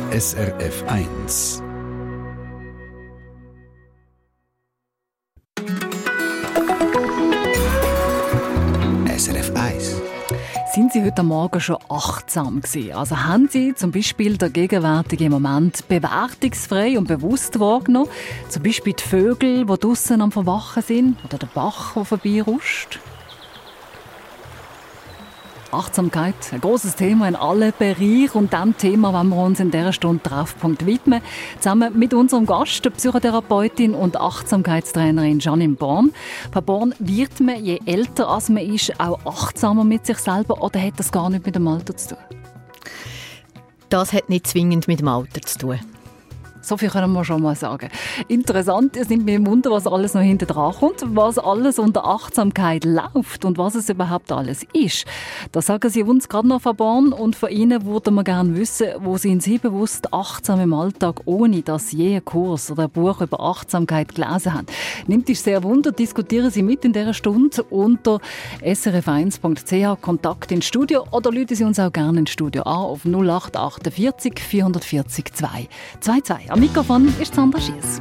SRF 1. SRF 1. Sind Sie heute Morgen schon achtsam gewesen? Also haben Sie zum Beispiel den gegenwärtigen Moment bewertungsfrei und bewusst wahrgenommen? Zum Beispiel die Vögel, die draussen am Verwachen sind, oder der Bach, der vorbeiruscht? Achtsamkeit, ein grosses Thema in allen Bereichen. Und diesem Thema wollen wir uns in dieser Stunde Treffpunkt widmen. Zusammen mit unserem Gast, der Psychotherapeutin und Achtsamkeitstrainerin Janine Born. Frau Born, wird man, je älter als man ist, auch achtsamer mit sich selber oder hat das gar nicht mit dem Alter zu tun? Das hat nicht zwingend mit dem Alter zu tun. So viel können wir schon mal sagen. Interessant, es nimmt mich Wunder, was alles noch hinten dran kommt, was alles unter Achtsamkeit läuft und was es überhaupt alles ist. Das sagen Sie uns gerade noch, Frau Born, und von Ihnen würden wir gerne wissen, wo sind Sie bewusst achtsam im Alltag, ohne dass Sie je einen Kurs oder ein Buch über Achtsamkeit gelesen haben. Nimmt dich sehr Wunder, diskutieren Sie mit in dieser Stunde unter srf1.ch, Kontakt ins Studio, oder rufen Sie uns auch gerne ins Studio an auf 0848 440 222. Am Mikrofon ist Sandra Schiess.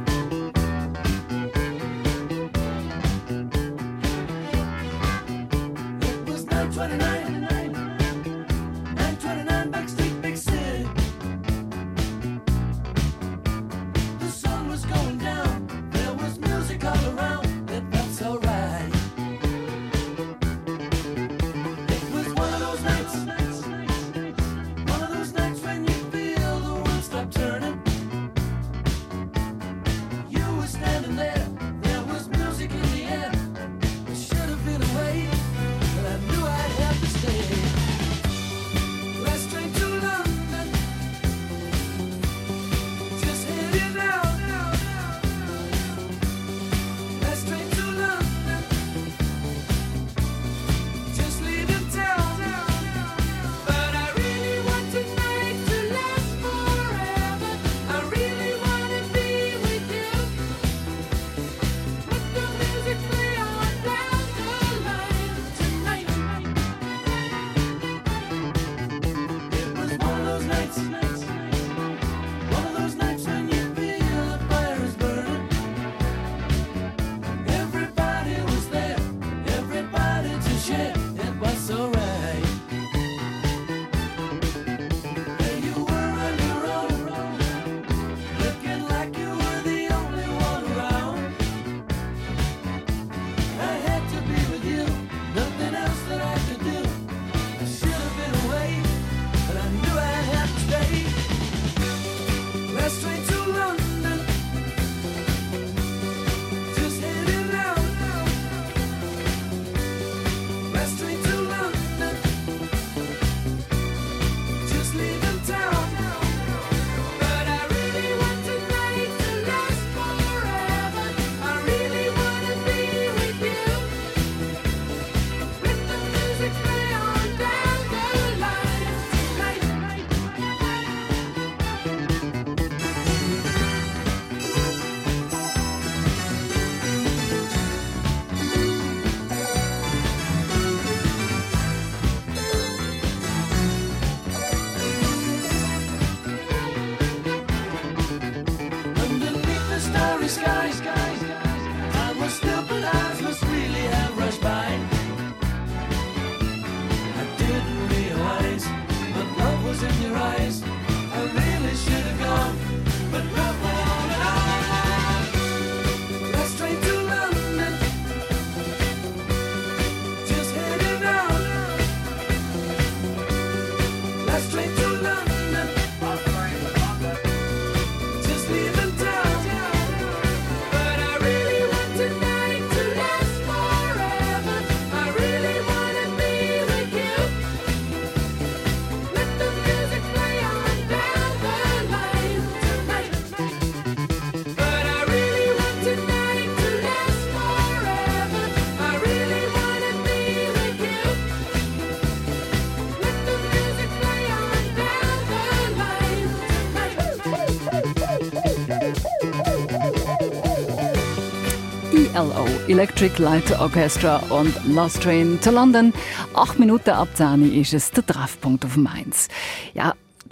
ELO, Electric Light Orchestra und Last Train to London. 8 Minuten ab 10 ist es der Treffpunkt auf Mainz. Ja, die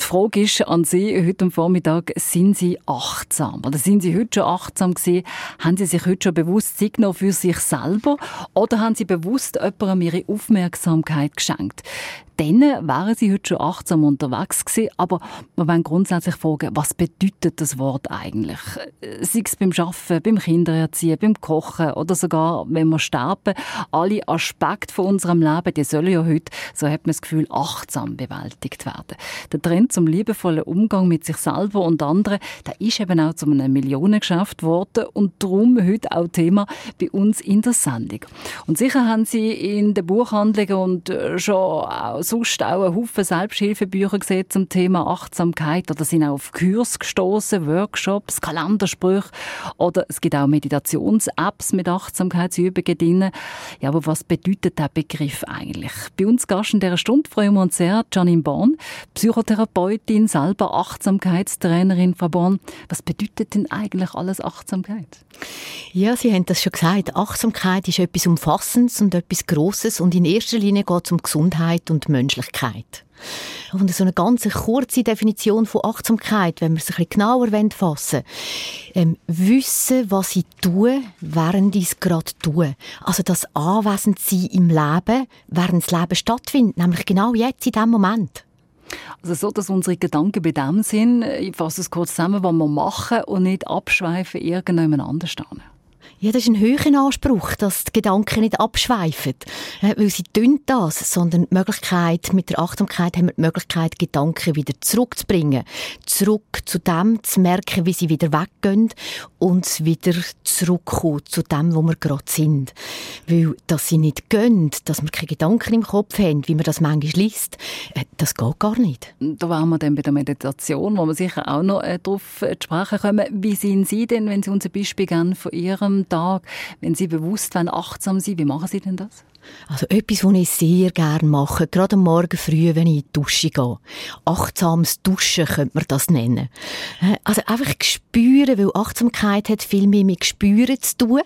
Frage ist an Sie heute am Vormittag, sind Sie achtsam? Oder sind Sie heute schon achtsam gewesen? Haben Sie sich heute schon bewusst Zeit genommen für sich selber? Oder haben Sie bewusst jemandem Ihre Aufmerksamkeit geschenkt? Dann wären Sie heute schon achtsam unterwegs gewesen. Aber wir wollen grundsätzlich fragen, was bedeutet das Wort eigentlich? Sei es beim Arbeiten, beim Kindererziehen, beim Kochen oder sogar, wenn wir sterben. Alle Aspekte von unserem Leben, die sollen ja heute, so hat man das Gefühl, achtsam bewältigt werden. Der Trend zum liebevollen Umgang mit sich selber und anderen, der ist eben auch zu einem Millionengeschäft geworden und darum heute auch Thema bei uns in der Sendung. Und sicher haben Sie in den Buchhandlungen und schon auch sonst auch einen Haufen Selbsthilfebücher gesehen zum Thema Achtsamkeit oder sind auch auf Kurs gestoßen, Workshops, Kalendersprüche oder es gibt auch Meditations-Apps mit Achtsamkeitsübungen drin. Ja, aber was bedeutet der Begriff eigentlich? Bei uns Gast in dieser Stunde freuen wir uns sehr, Janine Born, Psychotherapeutin, selber Achtsamkeitstrainerin. Frau Born, was bedeutet denn eigentlich alles Achtsamkeit? Ja, Sie haben das schon gesagt. Achtsamkeit ist etwas Umfassendes und etwas Grosses und in erster Linie geht es um Gesundheit und Menschlichkeit. Und so eine ganz kurze Definition von Achtsamkeit, wenn wir es ein bisschen genauer fassen wollen. Wissen, was ich tue, während ich es gerade tue. Also das Anwesendsein im Leben, während das Leben stattfindet, nämlich genau jetzt, in diesem Moment. Also so, dass unsere Gedanken bei dem sind, ich fasse es kurz zusammen, was wir machen und nicht abschweifen, irgendjemand anders stehen. Ja, das ist ein hoher Anspruch, dass die Gedanken nicht abschweifen, weil sie tun das, sondern die Möglichkeit, mit der Achtsamkeit haben wir die Möglichkeit, Gedanken wieder zurückzubringen. Zurück zu dem, zu merken, wie sie wieder weggehen und wieder zurückkommen zu dem, wo wir gerade sind. Weil, dass sie nicht gehen, dass wir keine Gedanken im Kopf haben, wie man das manchmal liest, das geht gar nicht. Da waren wir dann bei der Meditation, wo wir sicher auch noch darauf zu sprechen kommen. Wie sind Sie denn, wenn Sie uns ein Beispiel geben von Ihrem Tag, wenn Sie bewusst achtsam sind, wie machen Sie denn das? Also etwas, was ich sehr gerne mache, gerade am Morgen früh, wenn ich in die Dusche gehe. Achtsames Duschen könnte man das nennen. Also einfach spüren, weil Achtsamkeit hat viel mehr mit Spüren zu tun,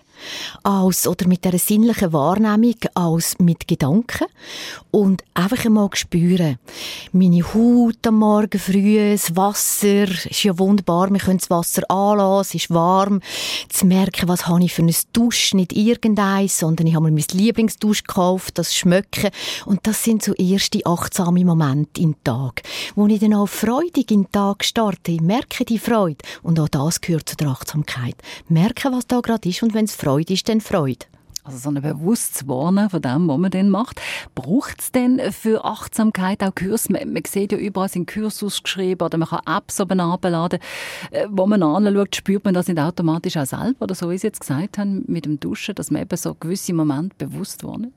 oder mit dieser sinnlichen Wahrnehmung, als mit Gedanken. Und einfach einmal spüren. Meine Haut am Morgen früh, das Wasser, ist ja wunderbar, wir können das Wasser anlassen, es ist warm. Zu merken, was habe ich für ein Dusch, nicht irgendeins, sondern ich habe mir mein Lieblingsdusch gekauft, das Schmecken. Und das sind so erste achtsame Momente im Tag, wo ich dann auch freudig in den Tag starte. Ich merke die Freude. Und auch das gehört zu der Achtsamkeit. Merken, was da gerade ist und wenn es Freude ist, dann Freude. Also so ein bewusstes Warnen von dem, was man dann macht. Braucht es denn für Achtsamkeit auch Kurse? Man sieht ja überall sind Kurse ausgeschrieben oder man kann Apps oben herunterladen. Wo man anschaut, spürt man das nicht automatisch auch selber. Oder so, wie Sie jetzt gesagt haben, mit dem Duschen, dass man eben so gewisse Momente bewusst wahrnimmt.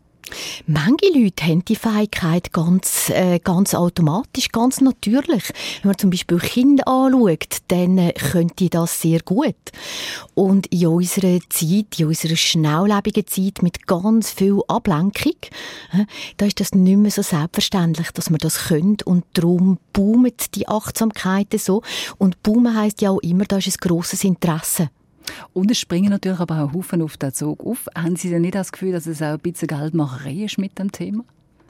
Manche Leute haben die Fähigkeit ganz automatisch, ganz natürlich. Wenn man zum Beispiel Kinder anschaut, dann können die das sehr gut. Und in unserer Zeit, in unserer schnelllebigen Zeit mit ganz viel Ablenkung, da ist das nicht mehr so selbstverständlich, dass man das können. Und darum boomt die Achtsamkeit so. Und boomen heisst ja auch immer, da ist ein grosses Interesse. Und es springen natürlich aber auch Haufen auf den Zug auf. Haben Sie denn nicht das Gefühl, dass es auch ein bisschen Geldmacherei ist mit dem Thema?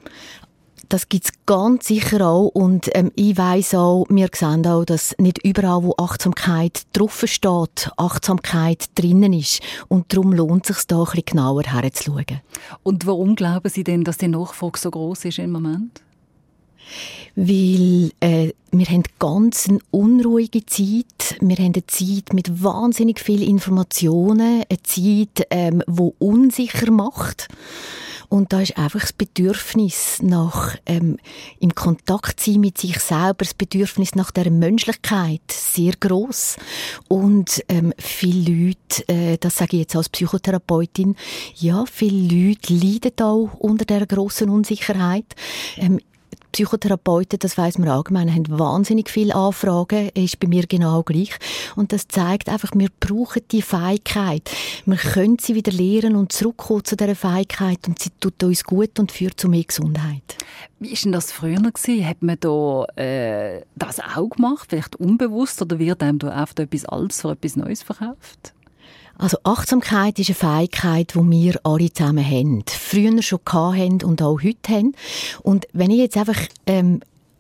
Das gibt es ganz sicher auch. Und ich weiss auch, wir sehen auch, dass nicht überall, wo Achtsamkeit drauf steht, Achtsamkeit drinnen ist. Und darum lohnt es sich da ein bisschen genauer herzuschauen. Und warum glauben Sie denn, dass die Nachfrage so gross ist im Moment? Weil wir haben ganz eine unruhige Zeit. Wir haben eine Zeit mit wahnsinnig vielen Informationen, eine Zeit, die unsicher macht. Und da ist einfach das Bedürfnis nach im Kontakt sein mit sich selber, das Bedürfnis nach der Menschlichkeit sehr gross. Und viele Leute, das sage ich jetzt als Psychotherapeutin, ja, viele Leute leiden auch unter dieser grossen Unsicherheit. Psychotherapeuten, das weiss man allgemein, haben wahnsinnig viele Anfragen, ist bei mir genau gleich. Und das zeigt einfach, wir brauchen die Fähigkeit. Wir können sie wieder lernen und zurückkommen zu dieser Fähigkeit und sie tut uns gut und führt zu mehr Gesundheit. Wie war denn das früher gewesen? Hat man da das auch gemacht, vielleicht unbewusst, oder wird einem da oft etwas Altes für etwas Neues verkauft? Also Achtsamkeit ist eine Fähigkeit, die wir alle zusammen haben. Früher schon hatten und auch heute haben. Und wenn ich jetzt einfach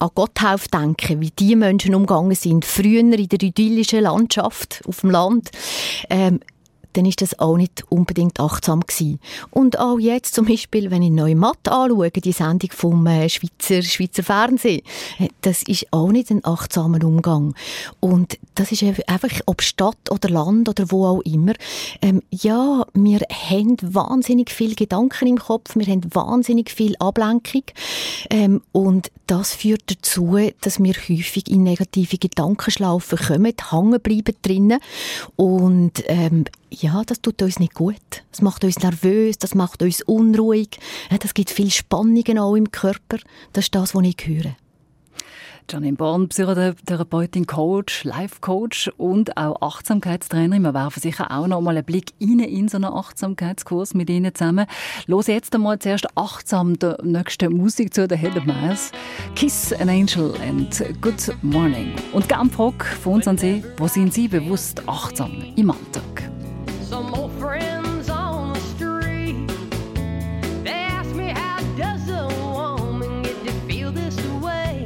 an Gotthauf denke, wie die Menschen umgegangen sind, früher in der idyllischen Landschaft auf dem Land, dann ist das auch nicht unbedingt achtsam gewesen. Und auch jetzt zum Beispiel, wenn ich Neumatt anschaue, die Sendung vom Schweizer Fernsehen, das ist auch nicht ein achtsamer Umgang. Und das ist einfach, ob Stadt oder Land oder wo auch immer. Ja, wir haben wahnsinnig viele Gedanken im Kopf, wir haben wahnsinnig viel Ablenkung. Und das führt dazu, dass wir häufig in negative Gedankenschlaufen kommen, hängen bleiben drinnen. Und ja, das tut uns nicht gut. Das macht uns nervös, das macht uns unruhig. Das gibt viel Spannungen auch im Körper. Das ist das, was ich höre. Janine Born, Psychotherapeutin, Coach, Life-Coach und auch Achtsamkeitstrainerin. Wir werfen sicher auch noch mal einen Blick in so einen Achtsamkeitskurs mit Ihnen zusammen. Los jetzt einmal zuerst achtsam der nächsten Musik zu, der Heather Miles. Kiss an Angel and Good Morning. Und gerne Frage von uns an Sie, wo sind Sie bewusst achtsam im Alltag? Some old friends on the street, they ask me how does a woman get to feel this way.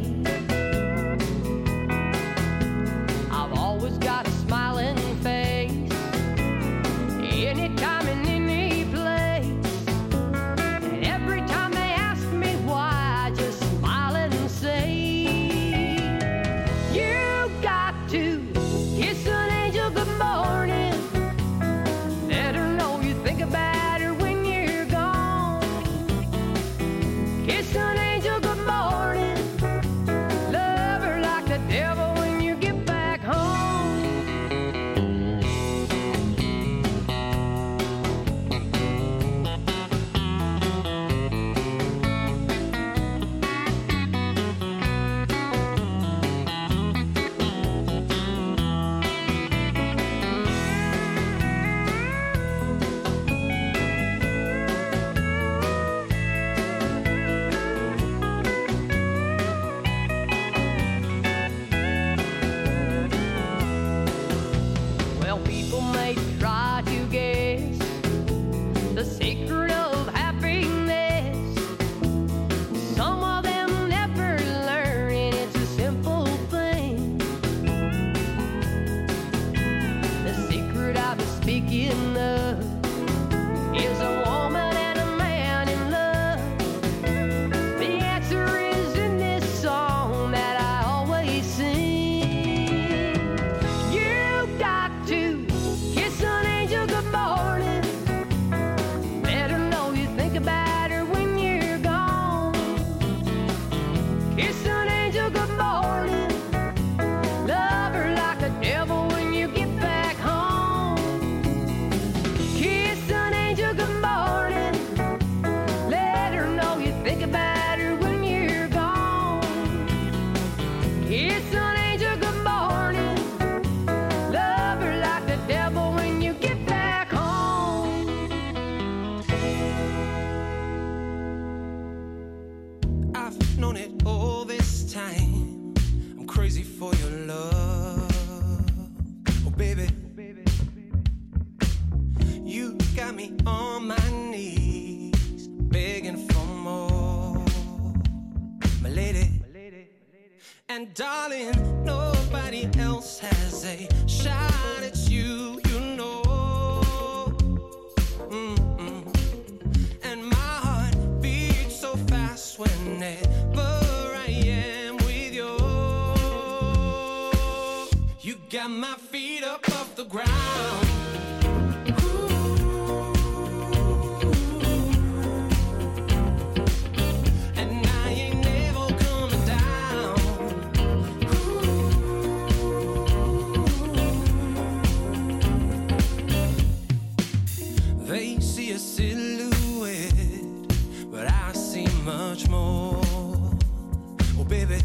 I've always got a smiling face, anytime and any place. And every time they ask me why, I just smile and say, you got to kiss an angel good morning. Let her know you think about her when you're gone. Kiss an angel good morning. Love her like the devil when you get back home. Well, people may try to guess the secret of happiness. Some of them never learn, and it's a simple thing. The secret I've been speaking of is a woman and a man in love. The answer is in this song that I always sing. You got to kiss an angel good morning. Let her know you think about her when you're gone. Kiss an angel good morning. Love her like the devil when you get back home. Kiss an angel good morning. Let her know you think about her when you're gone. Kiss an angel good morning. Love her like the devil when you get back home. I've known it all this time. I'm crazy for your love. Oh, baby. You got me on my knees, begging for more. My lady. And darling, nobody else has a shot at you, you know. And my heart beats so fast whenever I am with you. You got my feet up off the ground. And I ain't never coming down. They see a silhouette, but I see much more. Oh, baby,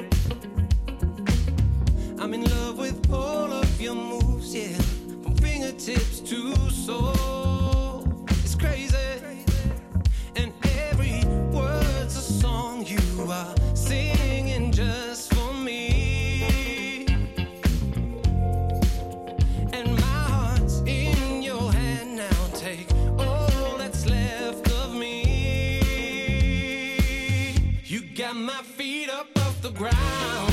I'm in love with all of your moves, yeah, from fingertips to soul. It's crazy, and every word's a song you are singing just for me. And my heart's in your hand now. Take all that's left of me. You got my feet up off the ground. ground.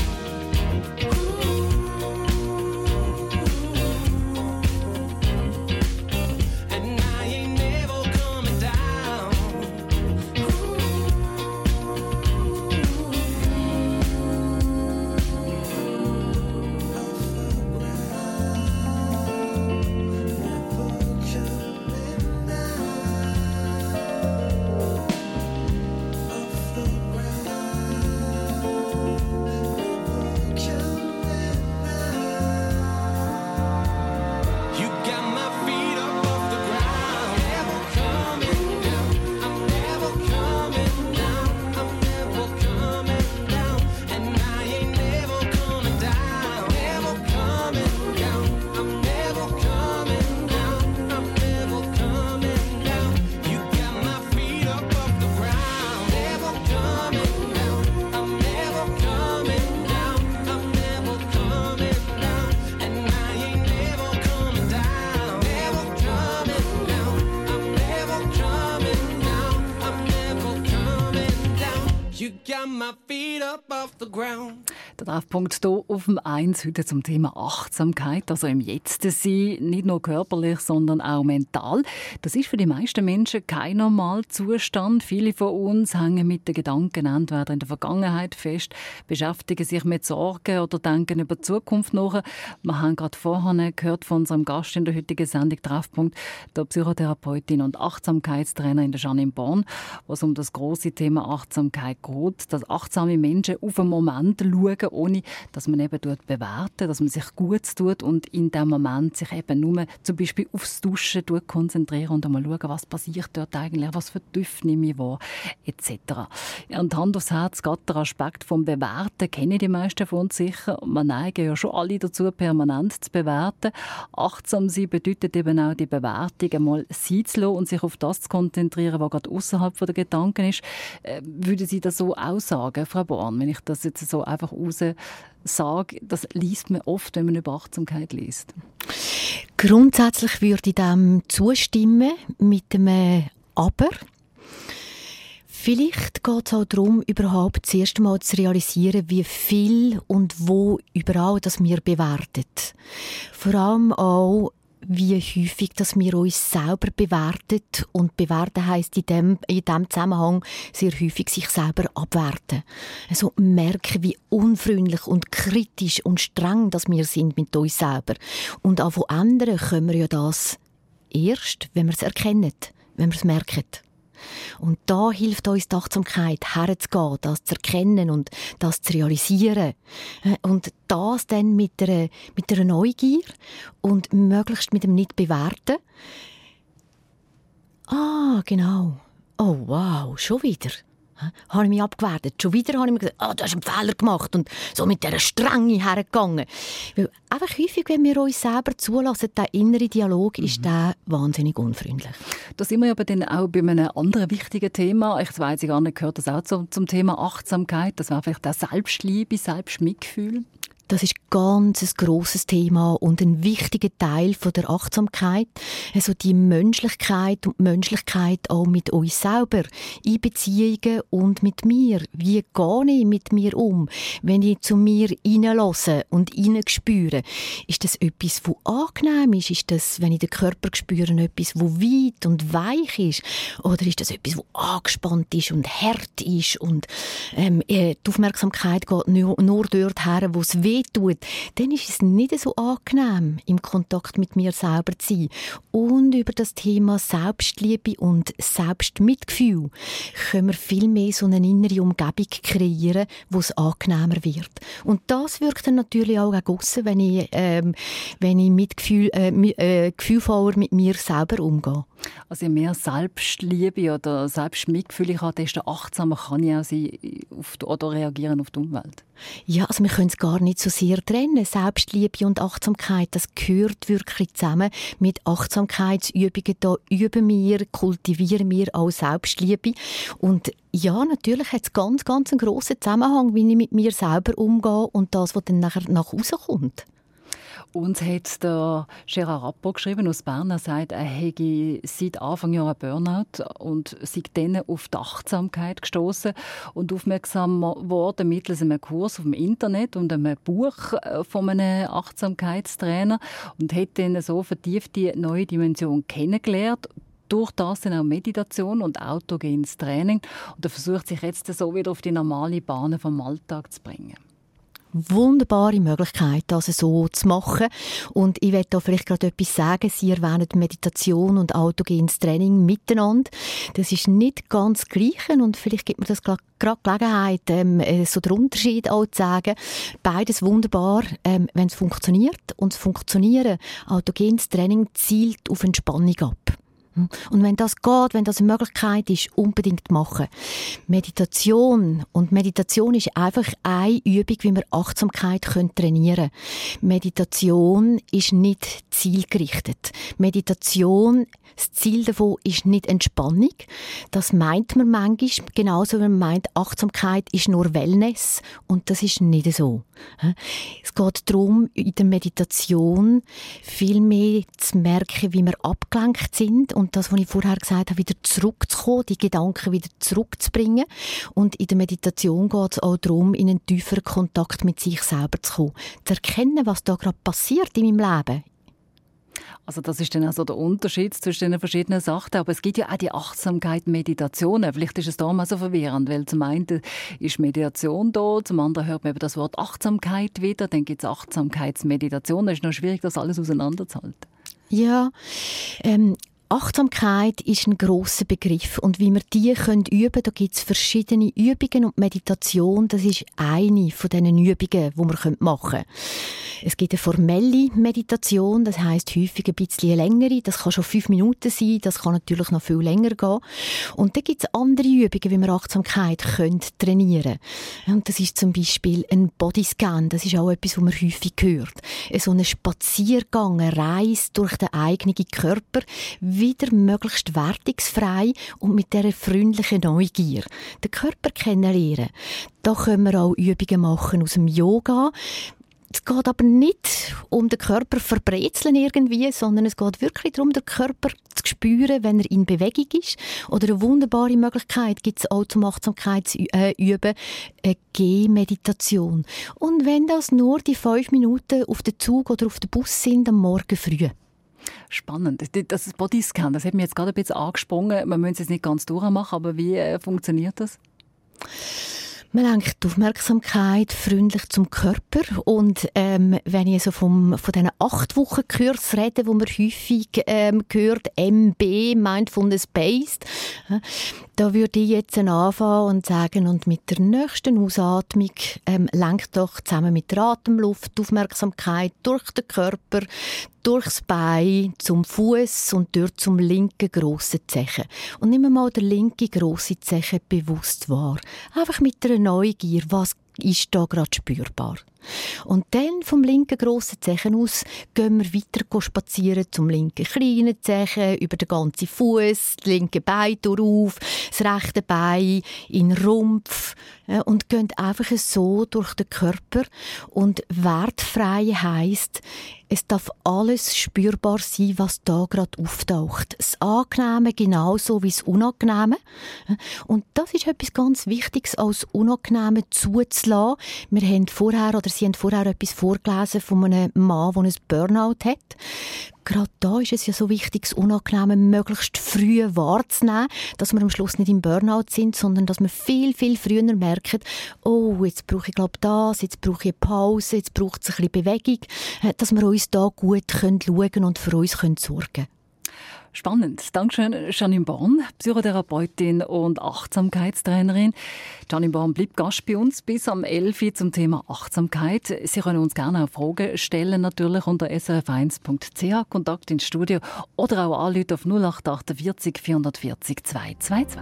And I ain't never coming down. You got my feet up off the ground. Never coming down. I'm never coming down. I'm never coming down. And I ain't never coming down. Never coming down. I'm never coming down. I'm never coming down. You got my feet up off the ground. Never coming down. I'm never coming down. I'm never coming down. And I ain't never coming down. Never coming down. I'm never coming down. I'm never coming down. You got my feet up off the ground. Der Treffpunkt hier auf dem 1 heute zum Thema Achtsamkeit, also im Jetzt sein, nicht nur körperlich, sondern auch mental. Das ist für die meisten Menschen kein normaler Zustand. Viele von uns hängen mit den Gedanken entweder in der Vergangenheit fest, beschäftigen sich mit Sorgen oder denken über die Zukunft nach. Wir haben gerade vorhin gehört von unserem Gast in der heutigen Sendung Treffpunkt, der Psychotherapeutin und Achtsamkeitstrainerin Janine Born, wo es um das grosse Thema Achtsamkeit geht, dass achtsame Menschen auf einen Moment schauen, ohne dass man eben bewerten, dass man sich gut tut und in dem Moment sich eben nur zum Beispiel aufs Duschen konzentrieren und einmal schauen, was passiert dort eigentlich, was für Düfte nehme ich wahr, etc. Ja, und Hand aufs Herz, gerade der Aspekt vom Bewerten kennen die meisten von uns sicher. Wir neigen ja schon alle dazu, permanent zu bewerten. Achtsam sein bedeutet eben auch, die Bewertung einmal sein zu lassen und sich auf das zu konzentrieren, was gerade außerhalb der Gedanken ist. Würden Sie das so auch sagen, Frau Born, wenn ich das jetzt so einfach sage, das liest man oft, wenn man über Achtsamkeit liest? Grundsätzlich würde ich dem zustimmen, mit einem Aber. Vielleicht geht es auch darum, überhaupt das erste Mal zu realisieren, wie viel und wo überall das wir bewerten. Vor allem auch, wie häufig dass wir uns selber bewerten. Und bewerten heisst in dem Zusammenhang sehr häufig sich selber abwerten. Also merken, wie unfreundlich und kritisch und streng dass wir sind mit uns selber. Und auch von anderen können wir ja das erst, wenn wir es erkennen, wenn wir es merken. Und da hilft uns die Achtsamkeit, herzugehen, das zu erkennen und das zu realisieren. Und das dann mit einer Neugier und möglichst mit dem Nicht-Bewerten. Ah, genau. Oh, wow, schon wieder. Habe ich mich abgewertet. Schon wieder habe ich mir gesagt, du hast einen Fehler gemacht und so mit dieser Strenge hergegangen. Weil einfach häufig, wenn wir uns selber zulassen, der innere Dialog ist der wahnsinnig unfreundlich. Da sind wir aber dann auch bei einem anderen wichtigen Thema. Ich weiss gar nicht, gehört das auch zum Thema Achtsamkeit? Das wäre vielleicht auch Selbstliebe, Selbstmitgefühl. Das ist ganz ein grosses Thema und ein wichtiger Teil von der Achtsamkeit. Also die Menschlichkeit und die Menschlichkeit auch mit uns selber, in Beziehungen und mit mir. Wie gehe ich mit mir um? Wenn ich zu mir hineinlasse und hineinspüre, ist das etwas, das angenehm ist? Ist das, wenn ich den Körper spüre, etwas, das weit und weich ist? Oder ist das etwas, das angespannt ist und hart ist? Und die Aufmerksamkeit geht nur dort her, wo es weh tut, dann ist es nicht so angenehm, im Kontakt mit mir selber zu sein. Und über das Thema Selbstliebe und Selbstmitgefühl können wir viel mehr so eine innere Umgebung kreieren, wo es angenehmer wird. Und das wirkt dann natürlich auch aussen, wenn ich gefühlvoller mit mir selber umgehe. Also je mehr Selbstliebe oder Selbstmitgefühl ich habe, desto achtsamer kann ich auch sein oder reagieren auf die Umwelt. Ja, also wir können es gar nicht so sehr trennen. Selbstliebe und Achtsamkeit, das gehört wirklich zusammen. Mit Achtsamkeitsübungen da üben wir, kultivieren wir auch Selbstliebe. Und ja, natürlich hat es ganz einen grossen Zusammenhang, wie ich mit mir selber umgehe und das, was dann nachher nach außen kommt. Uns hat der Gérard Rapport geschrieben aus Bern. Er sagt, er hätte seit Anfang Jahr einen Burnout und sei dann auf die Achtsamkeit gestoßen und aufmerksam geworden mittels einem Kurs auf dem Internet und einem Buch von einem Achtsamkeitstrainer und hat dann so vertieft die neue Dimension kennengelernt. Durch das dann auch Meditation und autogenes Training. Und er versucht sich jetzt so wieder auf die normale Bahn vom Alltag zu bringen. Wunderbare Möglichkeit, das so zu machen. Und ich werde da vielleicht gerade etwas sagen. Sie erwähnen Meditation und autogenes Training miteinander. Das ist nicht ganz das Gleiche und vielleicht gibt mir das gerade Gelegenheit, so den Unterschied auch zu sagen. Beides wunderbar, wenn es funktioniert. Und das Funktionieren, autogenes Training, zielt auf Entspannung ab. Und wenn das geht, wenn das eine Möglichkeit ist, unbedingt machen. Meditation. Und Meditation ist einfach eine Übung, wie wir Achtsamkeit trainieren können. Meditation ist nicht zielgerichtet. Meditation, das Ziel davon ist nicht Entspannung. Das meint man manchmal, genauso wie man meint, Achtsamkeit ist nur Wellness. Und das ist nicht so. Es geht darum, in der Meditation viel mehr zu merken, wie wir abgelenkt sind und das, was ich vorher gesagt habe, wieder zurückzukommen, die Gedanken wieder zurückzubringen. Und in der Meditation geht es auch darum, in einen tieferen Kontakt mit sich selber zu kommen. Zu erkennen, was da gerade passiert in meinem Leben. Also das ist dann also der Unterschied zwischen den verschiedenen Sachen. Aber es gibt ja auch die Achtsamkeit Meditationen. Vielleicht ist es da mal so verwirrend, weil zum einen ist Meditation da, zum anderen hört man eben das Wort Achtsamkeit wieder, dann gibt es Achtsamkeitsmeditation. Es ist noch schwierig, das alles auseinanderzuhalten. Ja, Achtsamkeit ist ein grosser Begriff und wie wir die üben können, da gibt es verschiedene Übungen und Meditation, das ist eine von diesen Übungen, die wir machen können. Es gibt eine formelle Meditation, das heisst häufig ein bisschen längere, das kann schon 5 Minuten sein, das kann natürlich noch viel länger gehen. Und dann gibt es andere Übungen, wie wir Achtsamkeit trainieren können. Und das ist zum Beispiel ein Bodyscan, das ist auch etwas, was man häufig hört. So ein Spaziergang, eine Reise durch den eigenen Körper, wieder möglichst wertungsfrei und mit dieser freundlichen Neugier. Den Körper kennenlernen. Da können wir auch Übungen machen aus dem Yoga. Es geht aber nicht um den Körper verbrezeln irgendwie, sondern es geht wirklich darum, den Körper zu spüren, wenn er in Bewegung ist. Oder eine wunderbare Möglichkeit gibt es auch zum Achtsamkeitsüben, eine Gehmeditation. Und wenn das nur die 5 Minuten auf dem Zug oder auf dem Bus sind, am Morgen früh. Spannend. Das Bodyscan, das hat mich jetzt gerade ein bisschen angesprungen. Man muss es jetzt nicht ganz durchmachen, aber wie funktioniert das? Man lenkt die Aufmerksamkeit freundlich zum Körper. Und wenn ich so von diesen 8-Wochen-Kurs rede, wo man häufig hört, MB, Mindfulness Based, da würde ich jetzt anfangen und sagen, und mit der nächsten Ausatmung lenkt doch zusammen mit der Atemluft die Aufmerksamkeit durch den Körper, durchs Bein zum Fuß und dort zum linken grossen Zechen. Und nimm mal den linken grossen Zechen bewusst wahr. Einfach mit einer Neugier, was ist da gerade spürbar. Und dann vom linken grossen Zechen aus gehen wir weiter spazieren zum linken kleinen Zechen, über den ganzen Fuß, das linke Bein auf, das rechte Bein in den Rumpf und gehen einfach so durch den Körper. Und wertfrei heisst, es darf alles spürbar sein, was da gerade auftaucht. Das Angenehme genauso wie das Unangenehme. Und das ist etwas ganz Wichtiges, als Unangenehme zuzulassen. Wir haben vorher, oder Sie haben vorher etwas vorgelesen von einem Mann, der ein Burnout hat. Gerade da ist es ja so wichtig, das Unangenehme möglichst früh wahrzunehmen, dass wir am Schluss nicht im Burnout sind, sondern dass wir viel, viel früher merken, oh, jetzt brauche ich glaube das, jetzt brauche ich eine Pause, jetzt braucht es ein bisschen Bewegung, dass wir uns da gut schauen können und für uns sorgen können. Spannend. Dankeschön, Janine Born, Psychotherapeutin und Achtsamkeitstrainerin. Janine Born bleibt Gast bei uns bis am 11 Uhr zum Thema Achtsamkeit. Sie können uns gerne auch Fragen stellen, natürlich unter srf1.ch, Kontakt ins Studio oder auch anrufen auf 0848 440 222.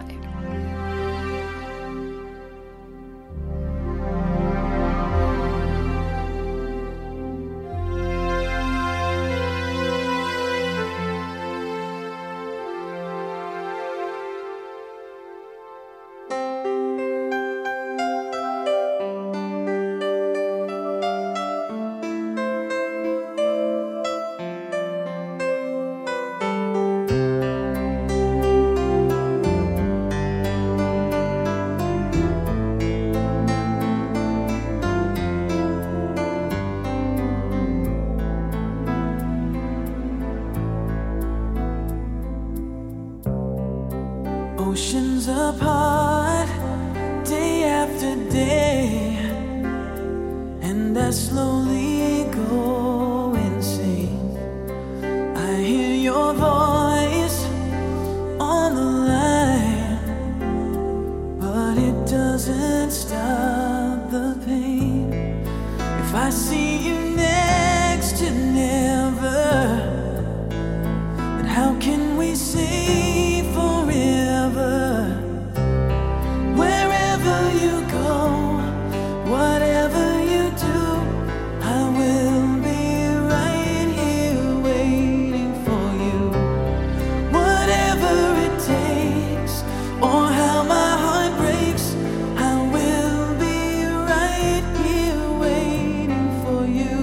oceans apart, day after day, and I slowly go insane. I hear your voice on the line, but it doesn't stop the pain. If I see you next to never, then how can we say forever? Wherever you go, whatever you do, I will be right here waiting for you. Whatever it takes, or how my heart breaks, I will be right here waiting for you.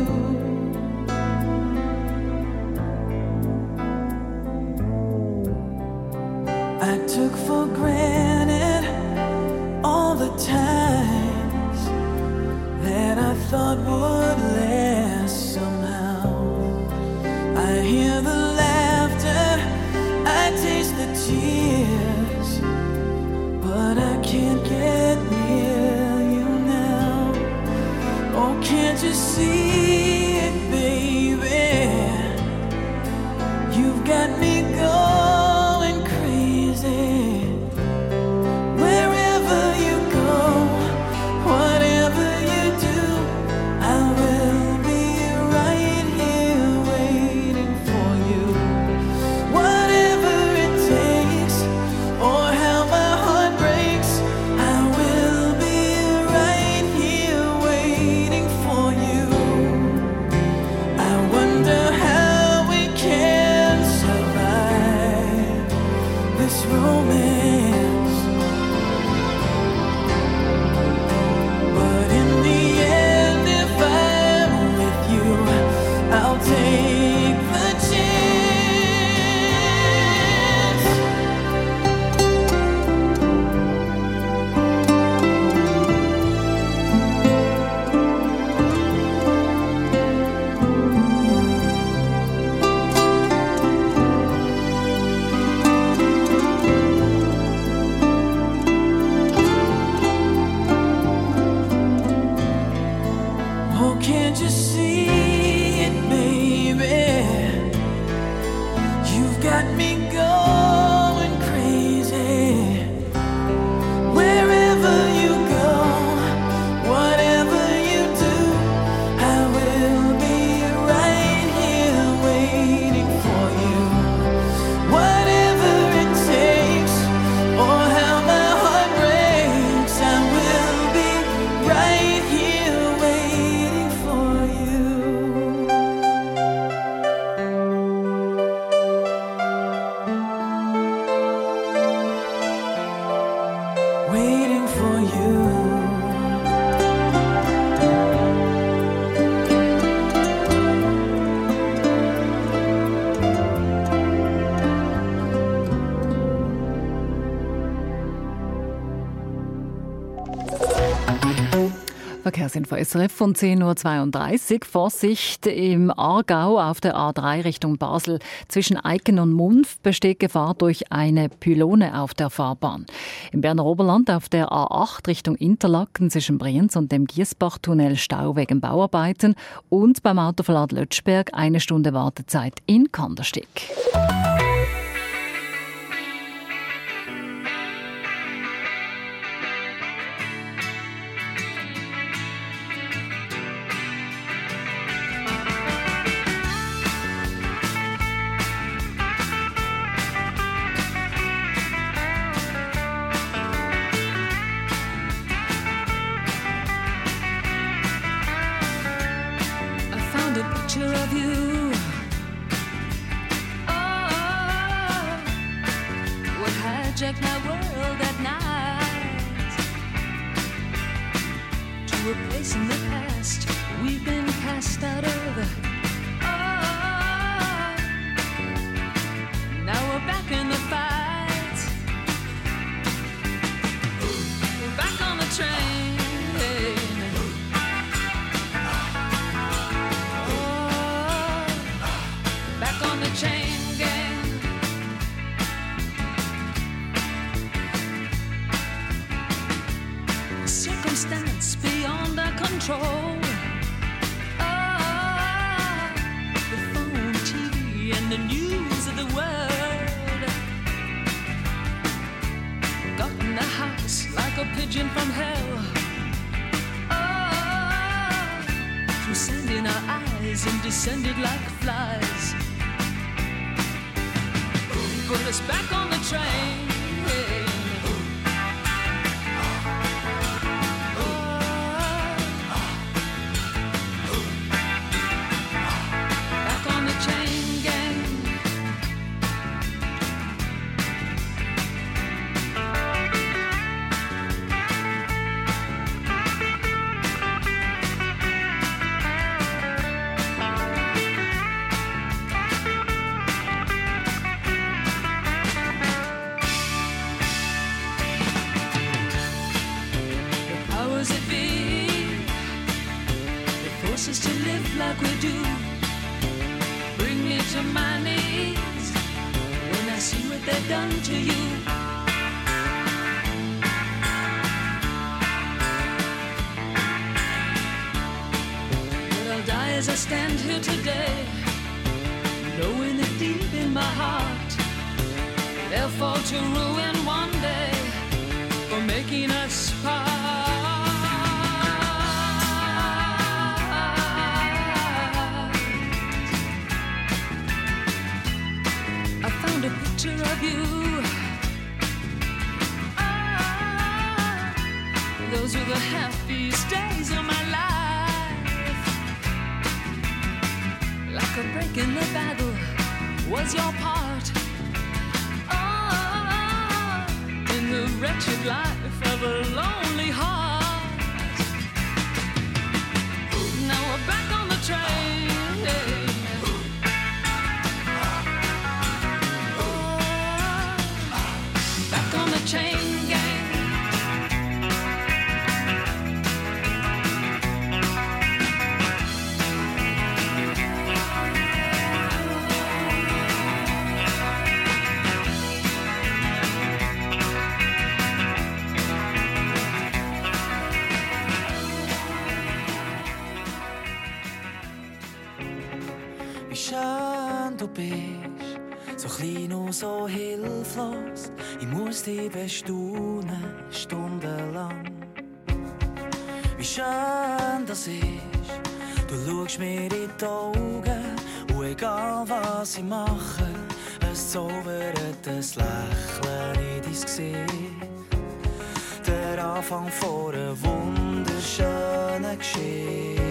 I took for granted all the times that I thought would last somehow. I hear the laughter, I taste the tears, but I can't get near you now. Oh, can't you see it, baby? You've got me going crazy. Wherever you go, whatever you do, I will be right here waiting for you. Whatever it takes, or how my heart breaks, I will be right here waiting for you. I wonder how we can survive this romance. But in the end, if I'm with you, I'll take the chance. Oh, can't you see it, baby? You've got me going crazy. Wherever you go, whatever you do, I will be right here waiting for you. Whatever it takes, or how my heart breaks, I will be right here waiting for you. Waiting for you. Verkehrsinfo SRF von 10.32 Uhr. Vorsicht im Aargau auf der A3 Richtung Basel. Zwischen Eiken und Munf besteht Gefahr durch eine Pylone auf der Fahrbahn. Im Berner Oberland auf der A8 Richtung Interlaken zwischen Brienz und dem Giesbachtunnel Stau wegen Bauarbeiten. Und beim Autoverlad Lötschberg 1 Stunde Wartezeit in Kandersteg. I found a picture of you. Oh, what hijacked my world at night. To a place in the past we've been cast out of. Oh, now we're back in the fight. We're back on the train. Back on the chain gang. sand in our eyes and descended like flies. Put us back on the train. Back on the chain gang. Us to live like we do. Bring me to my knees when I see what they've done to you. But I'll die as I stand here today, knowing that deep in my heart they'll fall to ruin one day for making us part. A picture of you. Ah, those were the happiest days of my life. Like a break in the battle was your part. Ah, in the wretched life of a lonely heart. Now we're back on the train. On the chain gang. Wie schön du bist, so klein und so hilflos. Ich muss dich bestaunen, stundenlang. Wie schön das ist, du schaust mir in die Augen. Und egal was ich mache, es zaubert ein Lächeln in dein Gesicht. Der Anfang von einer wunderschönen Geschichte.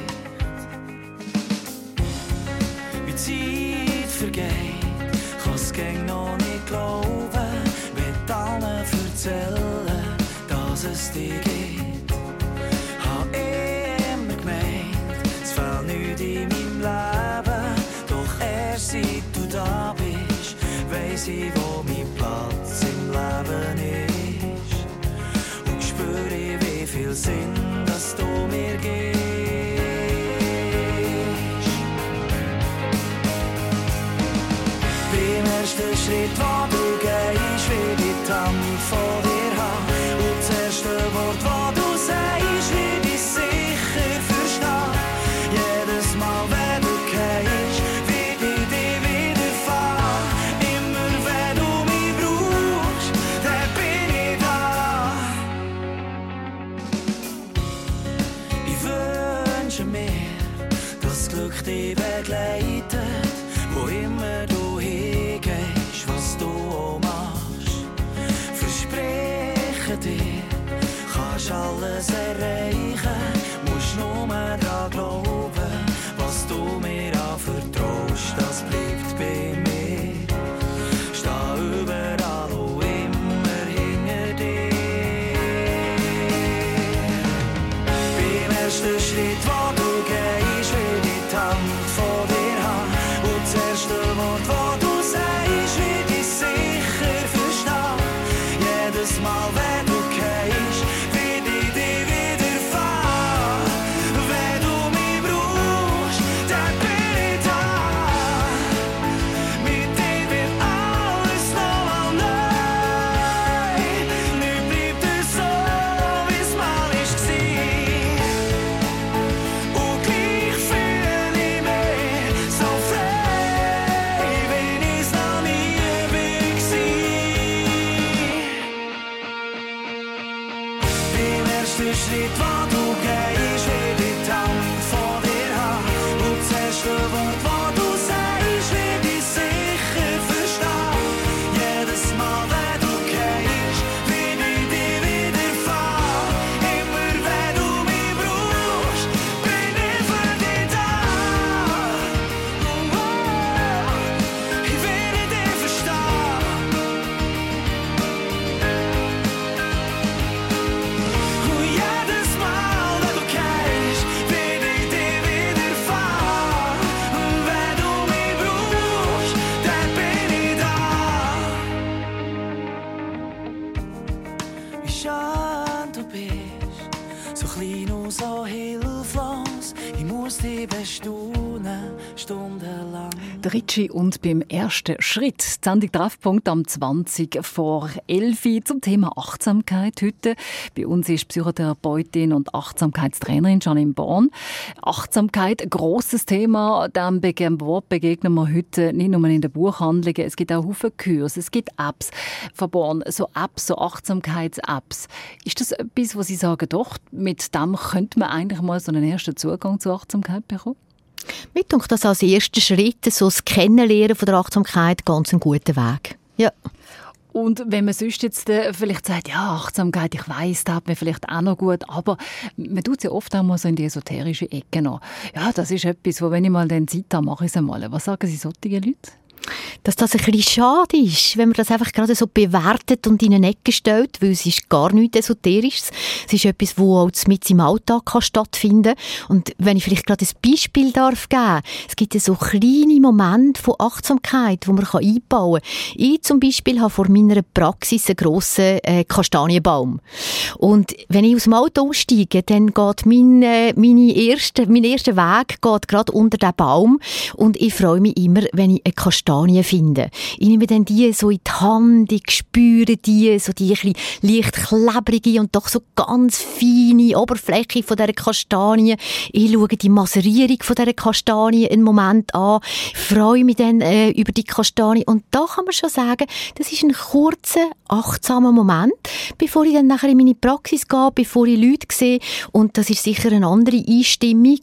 Wie die Zeit vergeht, kann's gäng noch nicht glauben. Allen erzählen, dass es dich gibt. Hab immer gemeint, es fehlt nichts in meinem Leben. Doch erst seit du da bist, weiss ich, wo mein Platz im Leben ist. Und spüre, wie viel Sinn, dass du mir gibst. Beim ersten Schritt, wo du gehst, will ich die Hand von dir haben. Und das erste Wort, das du sagst, will ich sicher verstehen. Jedes Mal, wenn du gehst, will ich dich wiederfahren. Immer wenn du mich brauchst, dann bin ich da. Ich wünsche mir, dass das Glück dich begleitet, wo immer du hingehst, was du auch machst. Verspreche dir, kannst alles erreichen, musst nur daran glauben, was du mir anvertraust, das bleibt bei mir. Steh überall und immer hinter dir. Beim ersten Schritt, wo du gehst, will ich die Hand von dir haben. Und das erste Wort, das du sagst, will ich sicher verstehen. Jedes Mal, wenn du gehst, will ich dich wiederfahren. Wenn du mich muss dich bestaunen, stundenlang. Der Ritchie und beim ersten Schritt. Die Sendung Treffpunkt am 20:11 zum Thema Achtsamkeit. Heute bei uns ist Psychotherapeutin und Achtsamkeitstrainerin Janine Born. Achtsamkeit, ein grosses Thema. Dem Wort begegnen wir heute nicht nur in den Buchhandlungen. Es gibt auch Haufen Kurse, es gibt Apps. Frau Born, so Apps, so Achtsamkeits-Apps. Ist das etwas, wo Sie sagen, doch, mit dem könnte man eigentlich mal so einen ersten Zugang zur Achtsamkeit bekommen? Mir denkt das als erster Schritt, so das Kennenlernen von der Achtsamkeit, ganz ein guter Weg. Ja. Und wenn man sonst jetzt vielleicht sagt, ja, Achtsamkeit, ich weiss, das hat mir vielleicht auch noch gut, aber man tut es ja oft auch mal so in die esoterische Ecke noch. Ja, das ist etwas, wo wenn ich mal den Zeit habe, mache ich es einmal. Was sagen Sie solche Leute? Dass das ein bisschen schade ist, wenn man das einfach gerade so bewertet und in eine Ecke stellt, weil es ist gar nichts Esoterisches. Es ist etwas, das auch mit im Alltag stattfinden kann. Und wenn ich vielleicht gerade ein Beispiel darf geben, es gibt ja so kleine Momente von Achtsamkeit, die man einbauen kann. Ich zum Beispiel habe vor meiner Praxis einen grossen Kastanienbaum. Und wenn ich aus dem Auto aussteige, dann geht mein erster Weg geht gerade unter den Baum. Und ich freue mich immer, wenn ich eine Kastanie finde. Ich nehme dann die so in die Hand, ich spüre die, so die ein bisschen leicht klebrige und doch so ganz feine Oberfläche von dieser Kastanie. Ich schaue die Maserierung von dieser Kastanie einen Moment an, freue mich dann über die Kastanie und da kann man schon sagen, das ist ein kurzer, achtsamer Moment, bevor ich dann nachher in meine Praxis gehe, bevor ich Leute sehe und das ist sicher eine andere Einstimmung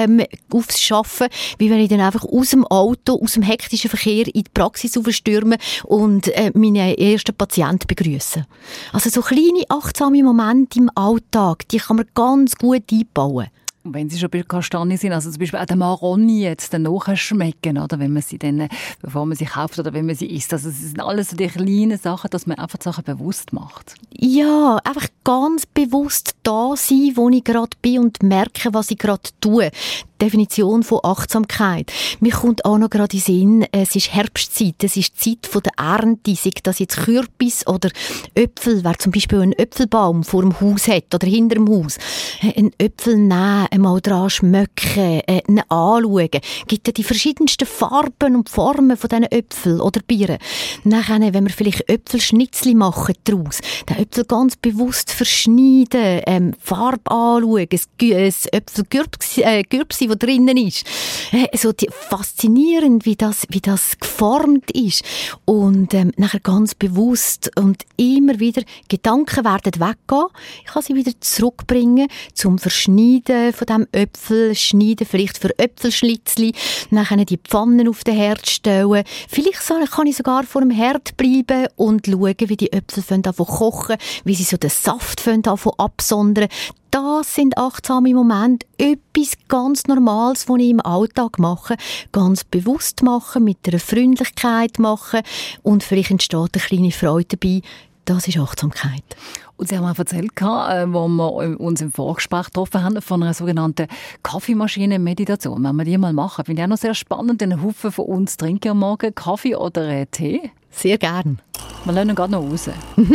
aufs Schaffen, wie wenn ich dann einfach aus dem Auto, aus dem hektischen Verkehr in die Praxis aufstürmen und meinen ersten Patienten begrüßen. Also so kleine, achtsame Momente im Alltag, die kann man ganz gut einbauen. Und wenn Sie schon bei Kastanien sind, also zum Beispiel auch den Maroni jetzt nachschmecken, oder wenn man sie dann, bevor man sie kauft oder wenn man sie isst. Also es sind alles so die kleinen Sachen, dass man einfach die Sachen bewusst macht. Ja, einfach ganz bewusst da sein, wo ich gerade bin und merken, was ich gerade tue. Definition von Achtsamkeit. Mir kommt auch noch gerade in den Sinn, es ist Herbstzeit, es ist die Zeit von der Ernte, sei das jetzt Kürbis oder Äpfel, wer zum Beispiel einen Äpfelbaum vor dem Haus hat oder hinter dem Haus, einen Äpfel nehmen, einmal dran schmecken, ihn anschauen, gibt ja die verschiedensten Farben und Formen von diesen Äpfeln oder Birnen. Nachher, wenn wir vielleicht Äpfelschnitzli machen daraus, den Äpfel ganz bewusst verschneiden, Farbe anschauen, ein Äpfelgürbsi, was drinnen ist. So faszinierend, wie das geformt ist. Und nachher ganz bewusst und immer wieder Gedanken werden weggehen. Ich kann sie wieder zurückbringen zum Verschneiden von dem Äpfel, schneiden vielleicht für Äpfelschlitzli, nachher die Pfannen auf den Herd stellen. Vielleicht kann ich sogar vor dem Herd bleiben und schauen, wie die Äpfel anfangen kochen, wie sie so den Saft anfangen absondern. Das sind achtsame Momente, etwas ganz Normales, was ich im Alltag mache, ganz bewusst machen, mit einer Freundlichkeit machen und vielleicht entsteht eine kleine Freude dabei. Das ist Achtsamkeit. Und Sie haben mir erzählt, wo wir uns im Vorgespräch getroffen haben, von einer sogenannten Kaffeemaschine-Meditation. Wenn wir die mal machen, finde ich auch noch sehr spannend. Ein Haufen von uns trinken am Morgen Kaffee oder Tee. Sehr gern. Wir lassen ihn gerade noch raus. Mhm.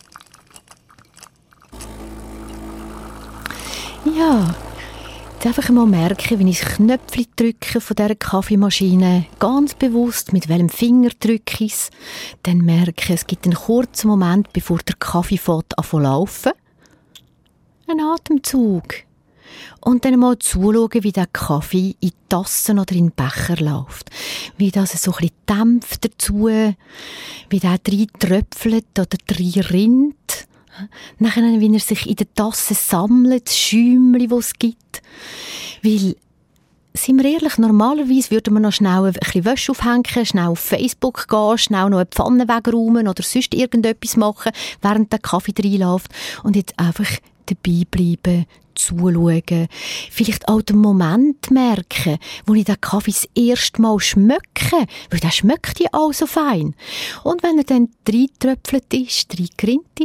Ja, jetzt einfach mal merken, wenn ich das Knöpfchen drücke von dieser Kaffeemaschine, ganz bewusst, mit welchem Finger drücke ich es, dann merke, es gibt einen kurzen Moment, bevor der Kaffee anfängt zu laufen. Ein Atemzug. Und dann mal zuschauen, wie der Kaffee in die Tassen oder in den Becher läuft. Wie das so ein bisschen dämpft dazu, wie der rein tröpfelt oder rein rinnt. Nachher, wie er sich in der Tasse sammelt, das Schäumchen, das es gibt. Weil, sind wir ehrlich, normalerweise würden wir noch schnell ein bisschen Wäsche aufhängen, schnell auf Facebook gehen, schnell noch eine Pfanne wegräumen oder sonst irgendetwas machen, während der Kaffee reinläuft. Und jetzt einfach dabei bleiben, zuschauen. Vielleicht auch den Moment merken, wo ich den Kaffee das erste Mal schmecke, weil der schmeckt ja auch so fein. Und wenn er dann reingetröpfelt ist, reingerinnt ist,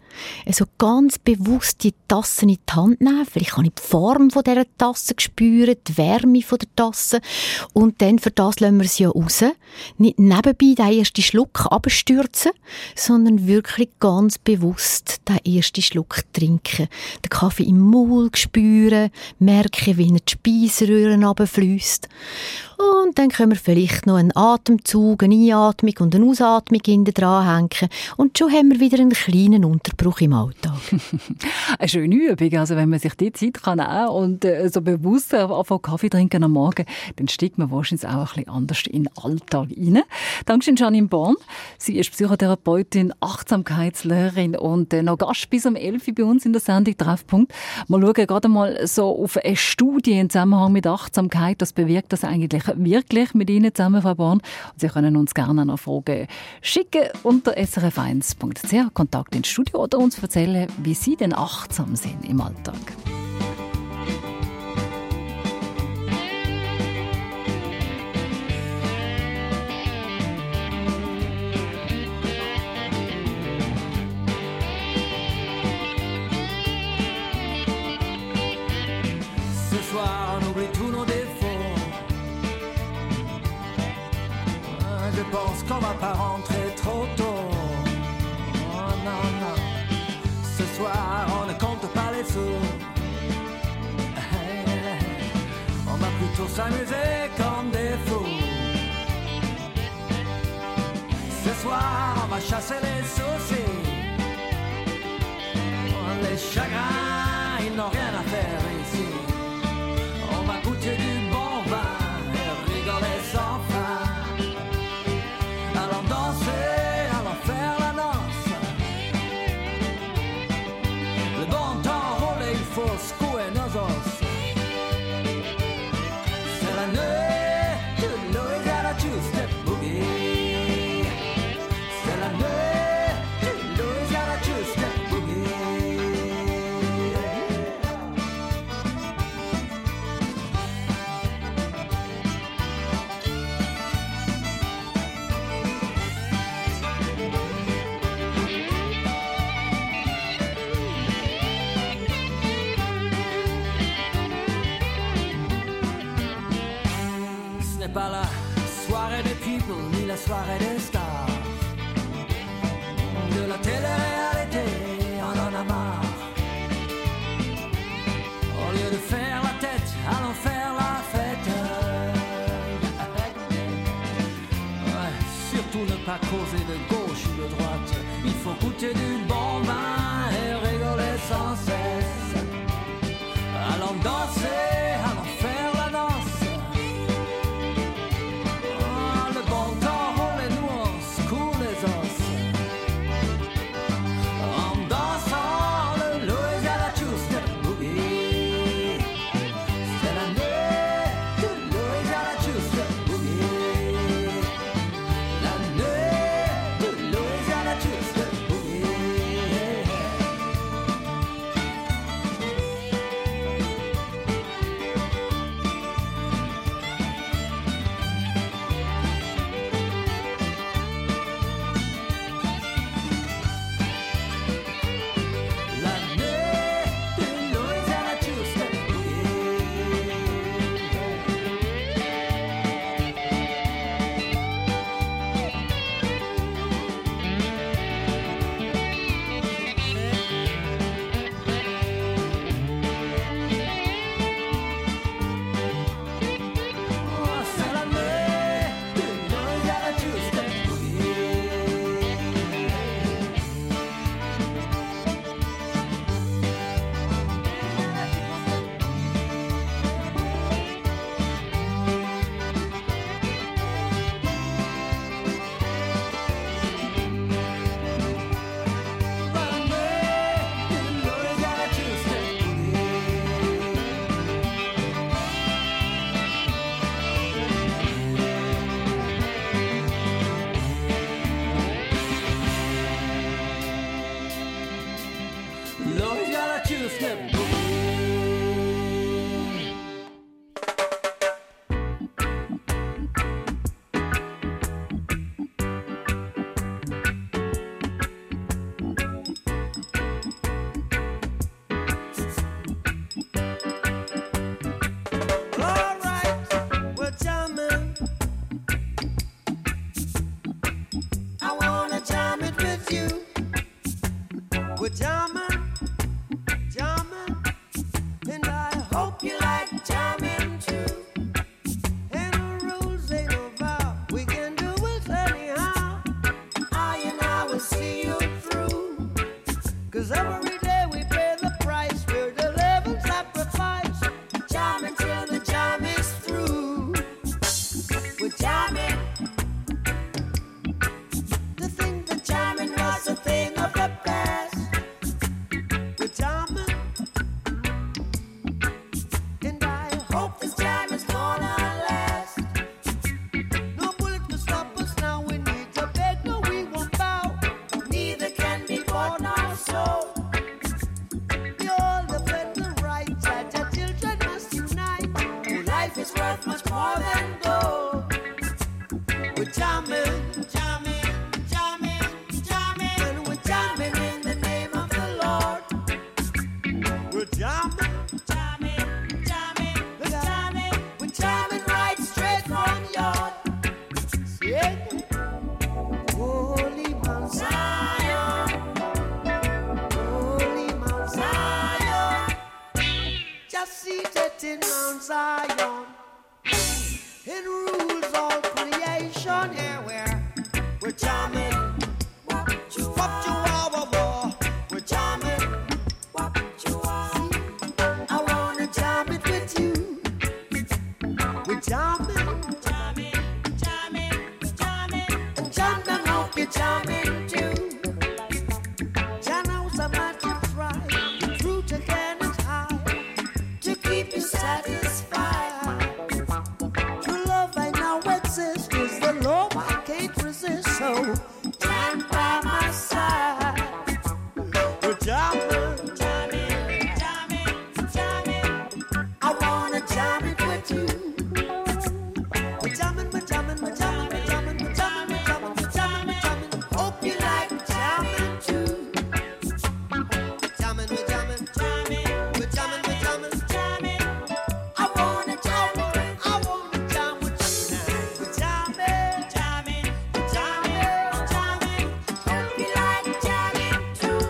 Also ganz bewusst die Tasse in die Hand nehmen. Vielleicht kann ich die Form von dieser Tasse spüren, die Wärme von der Tasse. Und dann, für das lassen wir sie ja raus. Nicht nebenbei den ersten Schluck abstürzen, sondern wirklich ganz bewusst den ersten Schluck trinken. Den Kaffee im Maul spüren, merken, wie er die Speiseröhre runterfliesst. Und dann können wir vielleicht noch einen Atemzug, eine Einatmung und eine Ausatmung hinten dran hängen. Und schon haben wir wieder einen kleinen Unterbruch im Alltag. Eine schöne Übung. Also wenn man sich die Zeit kann nehmen und so bewusst anfangen Kaffee trinken am Morgen, dann steigt man wahrscheinlich auch ein bisschen anders in den Alltag rein. Dankeschön, Janine Born. Sie ist Psychotherapeutin, Achtsamkeitslehrerin und noch Gast bis um 11 Uhr bei uns in der Sendung «Treffpunkt». Wir schauen gerade mal so auf eine Studie im Zusammenhang mit Achtsamkeit. Das bewirkt das eigentlich wirklich mit Ihnen zusammen, Frau Born. Und Sie können uns gerne noch Fragen schicken unter srf1.ch, Kontakt ins Studio, oder uns erzählen, wie Sie denn achtsam sind im Alltag. Ce soir, on oublie tous nos défauts. Je pense qu'on va pas rentrer trop tôt. Oh non, non. Ce soir, on ne compte pas les sous. On va plutôt s'amuser comme des fous. Ce soir, on va chasser les soucis. Les chagrins, ils n'ont rien à faire ici. On va goûter du bon vin et rigoler sans fin. Allons danser, allons faire la danse. Le bon temps roule et il faut secouer nos os. C'est la nuit de Louisiana Two-Step Boogie. C'est la nuit de Louisiana Two-Step Boogie. Ce n'est pas la soirée des people ni la soirée des stars. De la télé-réalité, on en a marre. Au lieu de faire la tête, allons faire la fête. Ouais, surtout ne pas causer de gauche ou de droite. Il faut goûter du bon vin et rigoler sans cesse. Allons danser, allons faire la danse. Oh, le bon temps roule et nous on secoue les os. En dansant le Louisiana Two-Step Boogie. C'est la nuit de Louisiana Two-Step Boogie. La nuit assist is the law I can't resist. So time by my side. Jamming, jamming, jamming, jamming. I wanna jam it with you. We're jamming, we're jamming, we're jamming, we're jamming, we're jamming, we're jamming, we're jamming, we're jamming. Hope you like jamming too. Jamming, we're jamming, jamming, we're jamming, we're jamming, jamming. I wanna jam with you now. We're jamming, jamming, jamming, jamming. Hope you like jamming too.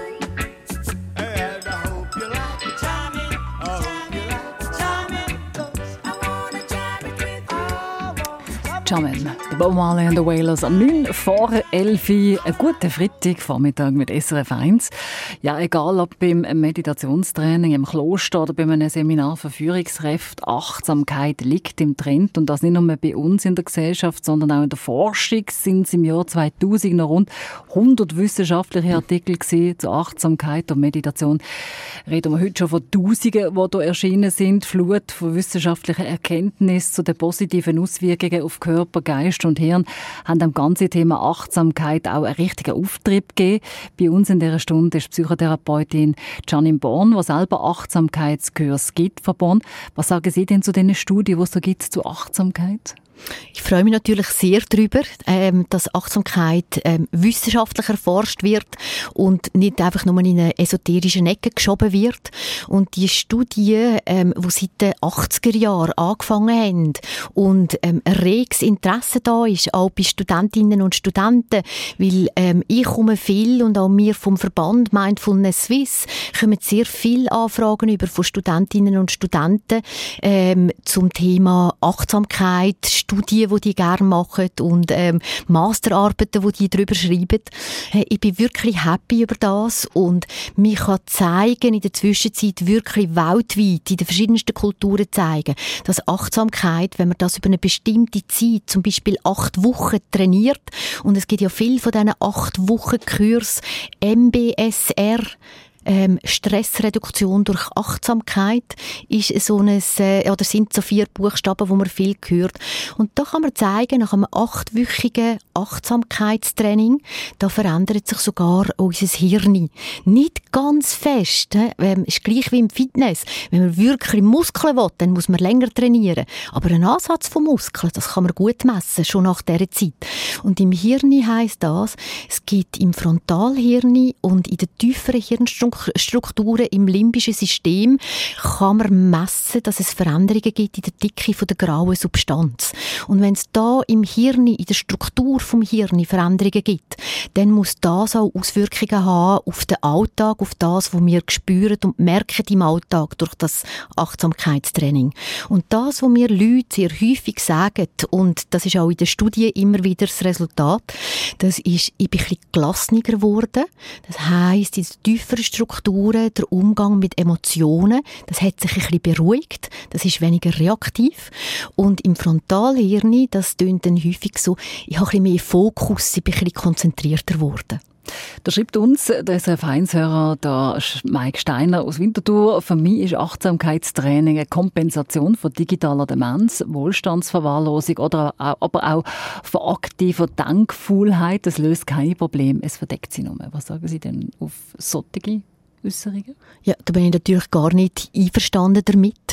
And I hope you like jamming. I hope you like jamming. 'Cause I wanna jam it with you. Jammen. Der Bob Marley and the Wailers am 9 vor 11 Uhr. Einen guten Freitagvormittag mit SRF 1. Ja, egal ob beim Meditationstraining im Kloster oder bei einem Seminar für Führungskräfte, Achtsamkeit liegt im Trend. Und das nicht nur bei uns in der Gesellschaft, sondern auch in der Forschung sind es im Jahr 2000 noch rund 100 wissenschaftliche Artikel gewesen zur Achtsamkeit und Meditation. Reden wir heute schon von Tausenden, die hier erschienen sind. Flut von wissenschaftlichen Erkenntnissen zu den positiven Auswirkungen auf Körper, Geist und Hirn haben dem ganzen Thema Achtsamkeit auch einen richtigen Auftrieb gegeben. Bei uns in dieser Stunde ist Psychotherapeutin Janine Born, die selber Achtsamkeitskurs gibt von Bonn. Was sagen Sie denn zu diesen Studien, die es so gibt zu Achtsamkeit? Ich freue mich natürlich sehr darüber, dass Achtsamkeit wissenschaftlich erforscht wird und nicht einfach nur in eine esoterische Ecke geschoben wird. Und die Studien, die seit den 80er Jahren angefangen haben und ein reges Interesse da ist, auch bei Studentinnen und Studenten, weil ich komme viel und auch wir vom Verband Mindfulness Swiss kommen sehr viele Anfragen über von Studentinnen und Studenten zum Thema Achtsamkeit, Studien, die gerne machen und Masterarbeiten, die darüber schreiben. Ich bin wirklich happy über das und mich kann zeigen, in der Zwischenzeit wirklich weltweit, in den verschiedensten Kulturen zeigen, dass Achtsamkeit, wenn man das über eine bestimmte Zeit, zum Beispiel 8 Wochen trainiert, und es gibt ja viel von diesen 8 Wochen Kurs, MBSR, Stressreduktion durch Achtsamkeit ist so oder sind so 4 Buchstaben, wo man viel hört. Und da kann man zeigen, nach einem 8-wöchigen Achtsamkeitstraining, da verändert sich sogar unser Hirn. Nicht ganz fest, ist gleich wie im Fitness. Wenn man wirklich Muskeln will, dann muss man länger trainieren. Aber ein Ansatz von Muskeln, das kann man gut messen, schon nach dieser Zeit. Und im Hirn heisst das, es gibt im Frontalhirn und in den tieferen Hirnstrukturen im limbischen System kann man messen, dass es Veränderungen gibt in der Dicke von der grauen Substanz. Und wenn es da im Hirn, in der Struktur vom Hirn Veränderungen gibt, dann muss das auch Auswirkungen haben auf den Alltag, auf das, was wir spüren und merken im Alltag durch das Achtsamkeitstraining. Und das, was mir Leute sehr häufig sagen, und das ist auch in den Studien immer wieder das Resultat, das ist, ich bin ein bisschen gelassener geworden. Das heisst, in den tieferen Strukturen, der Umgang mit Emotionen, das hat sich ein bisschen beruhigt, das ist weniger reaktiv. Und im Frontalhirn, das tönt dann häufig so, ich habe ein bisschen mehr Fokus, ich bin ein bisschen konzentrierter geworden. Da schreibt uns der SRF1-Hörer, der Mike Steiner aus Winterthur: Für mich ist Achtsamkeitstraining eine Kompensation von digitaler Demenz, Wohlstandsverwahrlosung oder aber auch von aktiver Denkfaulheit. Das löst kein Problem, es verdeckt sie nur. Was sagen Sie denn auf solche Äußerungen? Ja, da bin ich natürlich gar nicht einverstanden damit.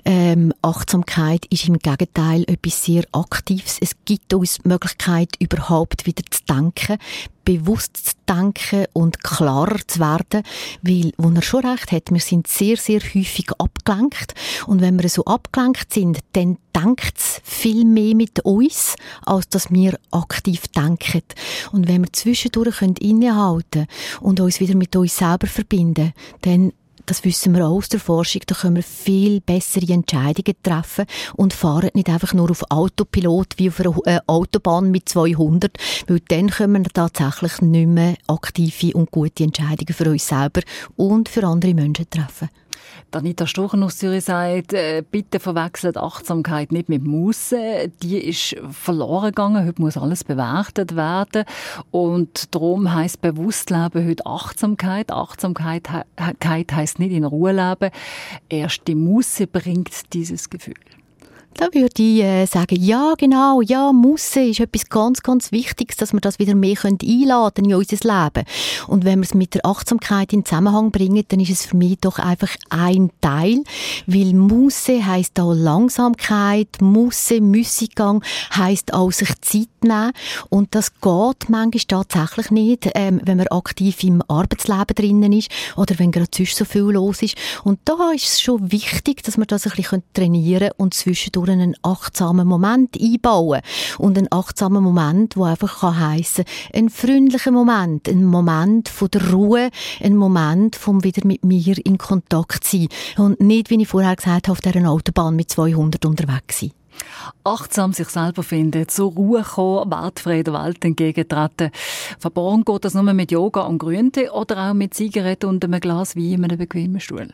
Achtsamkeit ist im Gegenteil etwas sehr Aktives. Es gibt uns die Möglichkeit, überhaupt wieder zu denken, bewusst zu denken und klarer zu werden, weil, wo er schon recht hat, wir sind sehr, sehr häufig abgelenkt. Und wenn wir so abgelenkt sind, dann denkt es viel mehr mit uns, als dass wir aktiv denken. Und wenn wir zwischendurch innehalten können und uns wieder mit uns selber verbinden, dann, das wissen wir auch aus der Forschung, da können wir viel bessere Entscheidungen treffen und fahren nicht einfach nur auf Autopilot wie auf einer Autobahn mit 200, weil dann können wir tatsächlich nicht mehr aktive und gute Entscheidungen für uns selber und für andere Menschen treffen. Anita Stochen aus Zürich sagt, bitte verwechselt Achtsamkeit nicht mit Musse. Die ist verloren gegangen. Heute muss alles bewertet werden. Und darum heisst Bewusstleben heute Achtsamkeit. Achtsamkeit heisst nicht in Ruhe leben. Erst die Musse bringt dieses Gefühl. Da würde ich sagen, ja genau, ja, Musse ist etwas ganz, ganz Wichtiges, dass wir das wieder mehr einladen in unser Leben. Und wenn wir es mit der Achtsamkeit in Zusammenhang bringen, dann ist es für mich doch einfach ein Teil, weil Musse heisst auch Langsamkeit, Musse, Müssiggang heisst auch sich Zeit nehmen. Und das geht manchmal tatsächlich nicht, wenn man aktiv im Arbeitsleben drinnen ist oder wenn gerade sonst so viel los ist. Und da ist es schon wichtig, dass wir das ein bisschen trainieren und zwischendurch einen achtsamen Moment einbauen. Und einen achtsamen Moment, der einfach heissen kann, ein freundlicher Moment, ein Moment von der Ruhe, ein Moment vom wieder mit mir in Kontakt sein. Und nicht, wie ich vorher gesagt habe, auf dieser Autobahn mit 200 unterwegs sein. Achtsam sich selber finden, zur Ruhe kommen, wertfrei der Welt entgegentreten. Verborgen geht das nur mit Yoga und Grüntee oder auch mit Zigaretten und einem Glas Wein in einem bequemen Stuhl?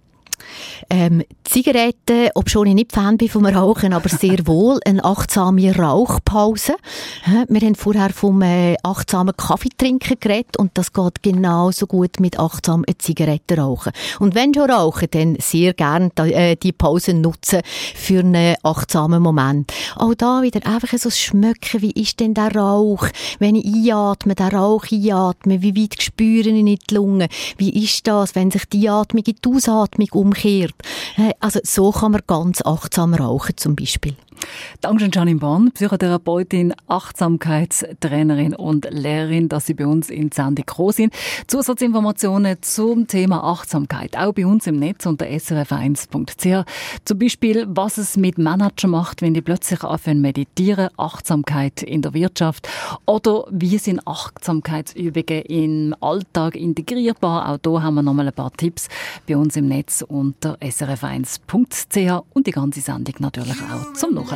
Zigaretten, obwohl ich nicht Fan bin vom Rauchen, aber sehr wohl eine achtsame Rauchpause. Wir haben vorher vom achtsamen Kaffeetrinken geredet und das geht genauso gut mit achtsamen Zigaretten rauchen. Und wenn schon rauchen, dann sehr gerne die Pause nutzen für einen achtsamen Moment. Auch da wieder einfach so schmecken, wie ist denn der Rauch? Wenn ich einatme, den Rauch einatme, wie weit spüre ich in die Lunge? Wie ist das, wenn sich die Atmung in die Ausatmung umkehrt? Also so kann man ganz achtsam rauchen zum Beispiel. Dankeschön, Janine Born, Psychotherapeutin, Achtsamkeitstrainerin und Lehrerin, dass Sie bei uns in die Sendung gekommen sind. Zusatzinformationen zum Thema Achtsamkeit, auch bei uns im Netz unter srf1.ch. Zum Beispiel, was es mit Managern macht, wenn die plötzlich anfangen meditieren, Achtsamkeit in der Wirtschaft oder wie sind Achtsamkeitsübungen im Alltag integrierbar. Auch da haben wir nochmal ein paar Tipps bei uns im Netz unter srf1.ch und die ganze Sendung natürlich auch zum Nachhören.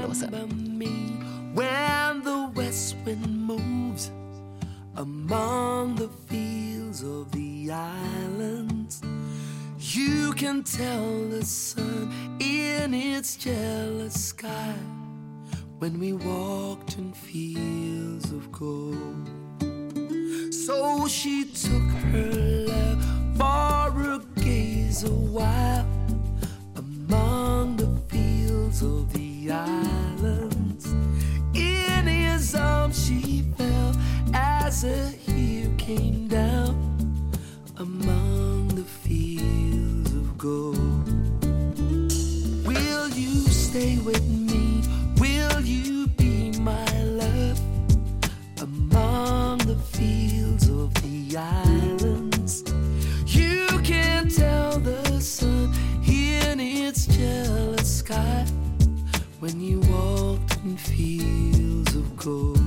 When the west wind moves among the fields of the islands, you can tell the sun in its jealous sky when we walked in fields of gold. So she took her love for a gaze a while among the fields of the islands. In his arms she fell as a tear came down among the fields of gold. Will you stay with me? Will you be my love among the fields of the islands? You can tell the sun in its jealous sky when you walked in fields of gold.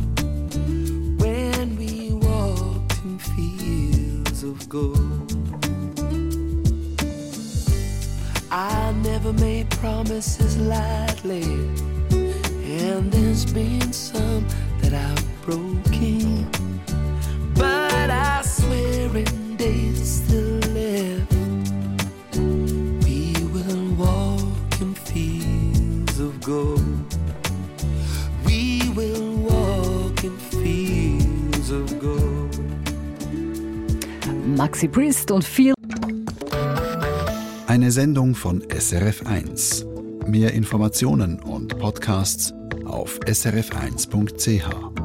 When we walked in fields of gold. I never made promises lightly, and there's been some that I've broken, but I swear in days still left we will walk in fields of gold. We will walk in fields of gold. Maxi Priest und viel. Eine Sendung von SRF1. Mehr Informationen und Podcasts auf srf1.ch.